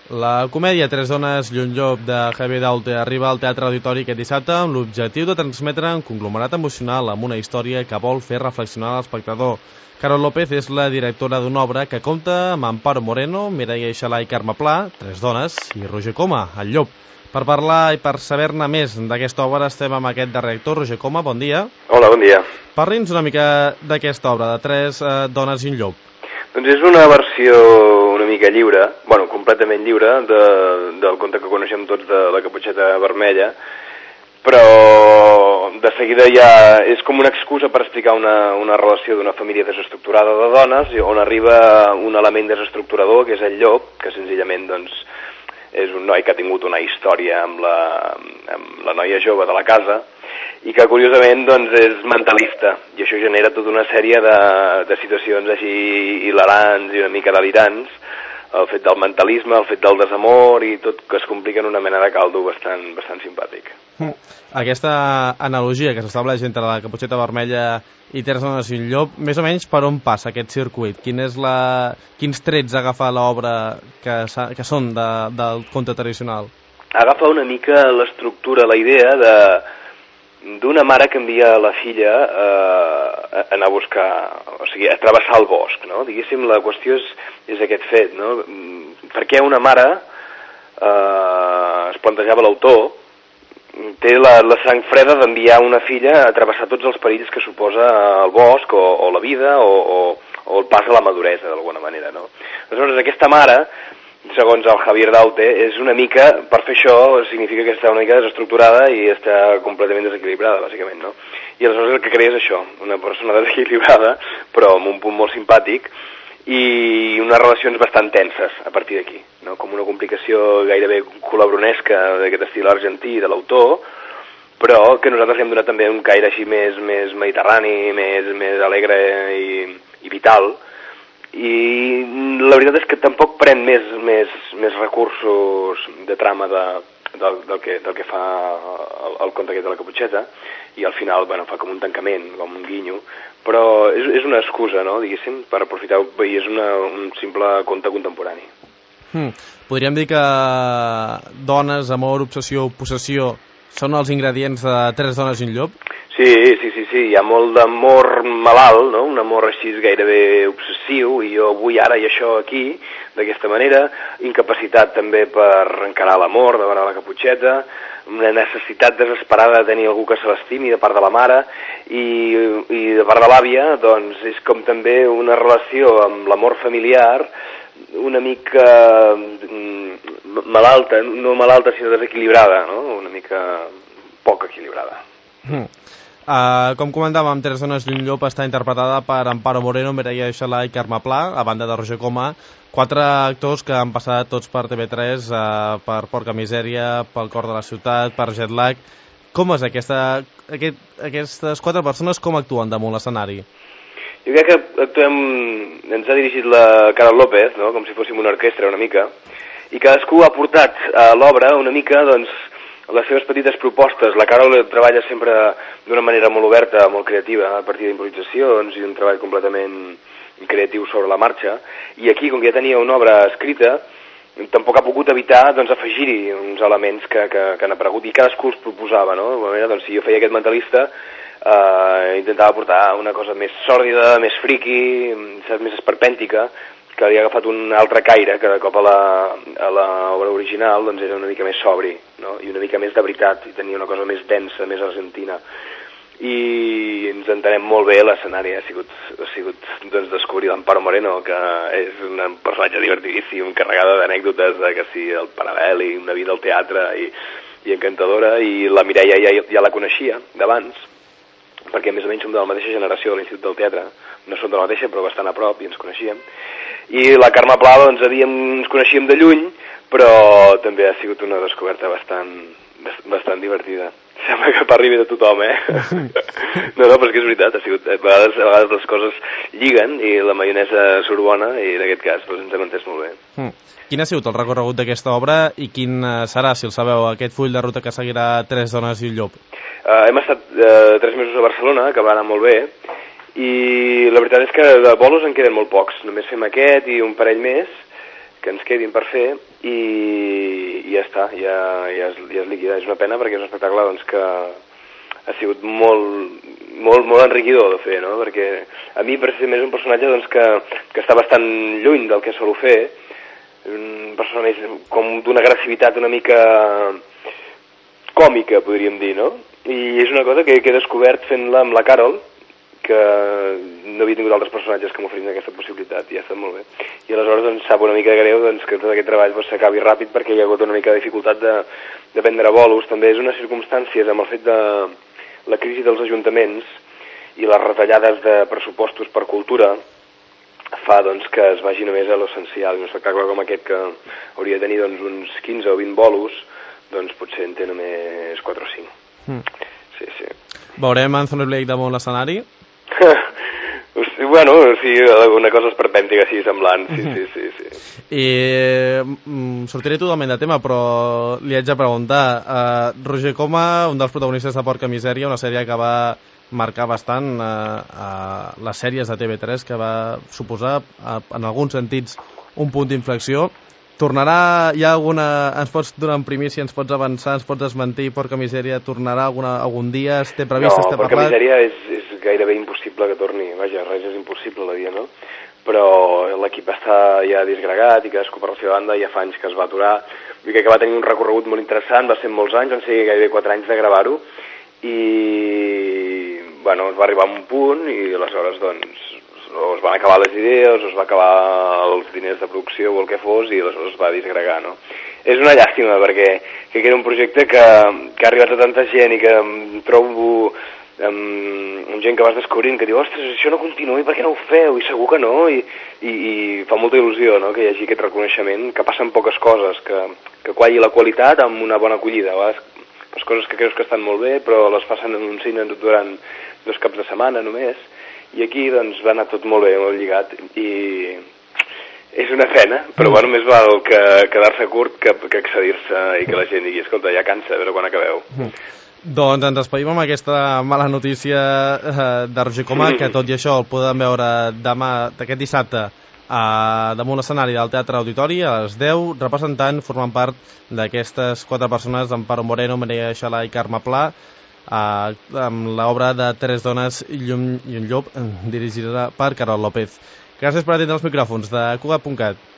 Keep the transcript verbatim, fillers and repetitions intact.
La comèdia Tres dones i un llop de Javier Daute arriba al Teatre Auditori aquest dissabte amb l'objectiu de transmetre un conglomerat emocional amb una història que vol fer reflexionar l'espectador. Carol López és la directora d'una obra que compta amb Amparo Moreno, Mireia Ixalà i Carme Pla, Tres dones, i Roger Coma, el llop. Per parlar i per saber-ne més d'aquesta obra estem amb aquest darrer actor. Roger Coma, bon dia. Hola, bon dia. Parli'ns una mica d'aquesta obra, de Tres eh, dones i un llop. Doncs és una versió una mica lliure, bueno, completament lliure, de, del conte que coneixem tots de la Caputxeta Vermella, però de seguida ja és com una excusa per explicar una, una relació d'una família desestructurada de dones, on arriba un element desestructurador, que és el llop, que senzillament doncs, és un noi que ha tingut una història amb la, amb la noia jove de la casa, i que curiosament doncs, és mentalista, i això genera tota una sèrie de, de situacions així hilarants i una mica delirants, el fet del mentalisme, el fet del desamor i tot que es complica en una mena de caldo bastant, bastant simpàtic. Aquesta analogia que s'estableix entre la Caputxeta Vermella i Tres dones i un llop, més o menys per on passa aquest circuit? Quin és la... Quins trets agafa l'obra que, que són de, del conte tradicional? Agafa una mica l'estructura, la idea de d'una mare que envia la filla eh, a anar a buscar, o sigui, a travessar el bosc, no? Diguéssim, la qüestió és, és aquest fet, no? Per què una mare, eh, es plantejava l'autor, té la, la sang freda d'enviar una filla a travessar tots els perills que suposa el bosc, o, o la vida, o, o, o el pas a la maduresa, d'alguna manera, no? Aleshores, aquesta mare, segons el Javier Daute, és una mica, per fer això, significa que està una mica desestructurada i està completament desequilibrada, bàsicament, no? I aleshores el que crea és això, una persona desequilibrada, però amb un punt molt simpàtic, i unes relacions bastant tenses a partir d'aquí, no? Com una complicació gairebé colabronesca d'aquest estil argentí de l'autor, però que nosaltres li hem donat també un caire així més, més mediterrani, més, més alegre i, i vital, i la veritat és que tampoc pren més, més, més recursos de trama de, del, del, que, del que fa el, el conte aquest de la Caputxeta, i al final bueno, fa com un tancament, com un guinyo, però és, és una excusa, no, diguéssim, per aprofitar, i és una, un simple conte contemporani. Hmm. Podríem dir que dones, amor, obsessió, possessió són els ingredients de Tres dones i un llop? Sí, sí, sí, sí, hi ha molt d'amor malalt, no? Un amor així gairebé obsessiu, i jo vull ara i això aquí, d'aquesta manera, incapacitat també per encarar l'amor davant de la Caputxeta, una necessitat desesperada de tenir algú que se l'estimi de part de la mare, i, i de part de l'àvia, doncs és com també una relació amb l'amor familiar, una mica malalta, no malalta sinó desequilibrada, no? Una mica poc equilibrada. Mm. Uh, com comentàvem, Tres dones i un llop està interpretada per Amparo Moreno, Mireia Ixalà i Carme Pla, a banda de Roger Coma, quatre actors que han passat tots per T V tres, uh, per Porca Misèria, pel Cor de la Ciutat, per Jetlag. Com és aquesta, aquest, aquestes quatre persones, com actuen damunt l'escenari? Jo crec que actuem, ens ha dirigit la Carol López, no? Com si fóssim una orquestra una mica, i cadascú ha portat a l'obra una mica, doncs, les seves petites propostes. La Carol treballa sempre d'una manera molt oberta, molt creativa, a partir d'improvisacions i un treball completament creatiu sobre la marxa, i aquí, com que ja tenia una obra escrita, tampoc ha pogut evitar doncs, afegir-hi uns elements que, que, que han aparegut, i cadascú els proposava, no? De manera, doncs, si jo feia aquest mentalista, eh, intentava portar una cosa més sòrdida, més friqui, més esperpèntica, que li ha agafat un altre caire, que de cop a l'obra original doncs era una mica més sobri, no? I una mica més de veritat, i tenia una cosa més densa, més argentina. I ens entenem molt bé, l'escenari ha sigut, ha sigut doncs, descobrir l'Amparo Moreno, que és un personatge divertidíssim, carregada d'anècdotes, de que sí, el paral·lel i una vida al teatre, i, i encantadora, i la Mireia ja, ja la coneixia d'abans, perquè més o menys som de la mateixa generació de l'Institut del Teatre, no som de la mateixa però bastant a prop i ens coneixíem, i la Carme Pla doncs havíem, ens coneixíem de lluny, però també ha sigut una descoberta bastant, bastant divertida. Sembla que parli bé de tothom, eh? No, no, però és que és veritat, ha sigut, a vegades, a vegades les coses lliguen i la maionesa surt bona, i en aquest cas doncs, ens hem entès molt bé. Mm. Quin ha sigut el recorregut d'aquesta obra i quin serà, si el sabeu, aquest full de ruta que seguirà Tres dones i un llop? Uh, hem estat uh, tres mesos a Barcelona, que va anar molt bé, i la veritat és que de bolos en queden molt pocs. Només fem aquest i un parell més, que ens quedin per fer i, i ja està, ja, ja, es, ja es liquida. És una pena perquè és un espectacle doncs, que ha sigut molt, molt, molt enriquidor de fer, no? Perquè a mi precisament és un personatge doncs, que, que està bastant lluny del que solo fer, un personatge com d'una agressivitat una mica còmica, podríem dir, no? I és una cosa que, que he descobert fent-la amb la Carol, que no havia tingut altres personatges que m'oferin aquesta possibilitat, i ha estat molt bé. I aleshores doncs, sap una mica greu doncs, que tot aquest treball doncs, s'acabi ràpid perquè hi ha hagut una mica de dificultat de, de prendre bolos. També és unes circumstàncies amb el fet de la crisi dels ajuntaments i les retallades de pressupostos per cultura fa doncs, que es vagi només a l'essencial. Un espectacle com aquest que hauria de tenir doncs, uns quinze o vint bolos, doncs potser en té només quatre o cinc. Mm. Sí, sí. Veurem Anthony Blake damunt l'escenari? Bueno, sí, alguna cosa esperpèntica així semblant, sí, sí, sí, sí. I mm, sortiré totalment de tema, però li haig de preguntar, uh, Roger Coma, un dels protagonistes de Porca Misèria, una sèrie que va marcar bastant uh, uh, les sèries de T V tres, que va suposar, uh, en alguns sentits, un punt d'inflexió. Tornarà, hi ha alguna... Ens pots donar en primícia, ens pots avançar, ens pots desmentir, Porca Misèria tornarà alguna, algun dia? Es té previst, no, es té Porca parlat? Misèria és, és gairebé impossible que torni. Vaja, res és impossible la dia, no? Però l'equip està ja disgregat i cadascú per la seva banda, ja fa anys que es va aturar. Vull dir que va tenir un recorregut molt interessant, va ser molts anys, van ser gairebé quatre anys de gravar-ho, i bueno, es va arribar a un punt i aleshores doncs o es van acabar les idees, o es va acabar els diners de producció o el que fos, i aleshores es va disgregar, no? És una llàstima, perquè que era un projecte que, que ha arribat a tanta gent i que em trobo amb, amb gent que vas descobrint, que diu, ostres, això no continua, i per què no ho feu? I segur que no, i, i, i fa molta il·lusió, no?, que hi hagi aquest reconeixement, que passen poques coses, que, que qualli la qualitat amb una bona acollida. A vegades, les coses que creus que estan molt bé, però les passen en un cine durant dos caps de setmana només, i aquí doncs va anar tot molt bé, molt lligat, i és una pena, però bueno, més val que quedar-se curt que, que excedir-se i que la gent digui, escolta, ja cansa, a veure quan acabeu. Mm. Doncs ens despedim amb aquesta mala notícia eh, de Roger Coma, mm. que tot i això el podem veure demà, d'aquest dissabte, eh, damunt l'escenari del Teatre Auditori a les deu, representant, formant part d'aquestes quatre persones, Amparo Moreno, Maria Xalà i Carme Pla, Uh, amb l'obra de Tres dones i un llop, dirigida per Carol López. Gràcies per atendre els micròfons de Cugat punt cat.